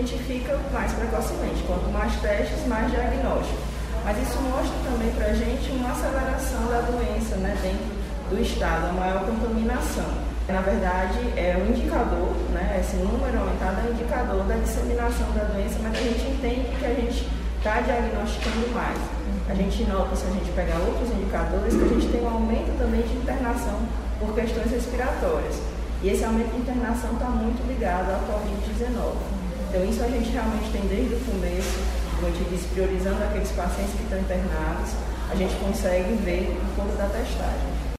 identifica mais precocemente. Quanto mais testes, mais diagnóstico. Mas isso mostra também para a gente uma aceleração da doença, né, dentro do estado, a maior contaminação. Na verdade, é um indicador, né, esse número aumentado é um indicador da disseminação da doença, mas a gente entende que a gente está diagnosticando mais. A gente nota, se a gente pegar outros indicadores, que a gente tem um aumento também de internação por questões respiratórias. E esse aumento de internação está muito ligado à Covid-19. Então, isso a gente realmente tem desde o começo, como eu te disse, priorizando aqueles pacientes que estão internados, a gente consegue ver por conta da testagem.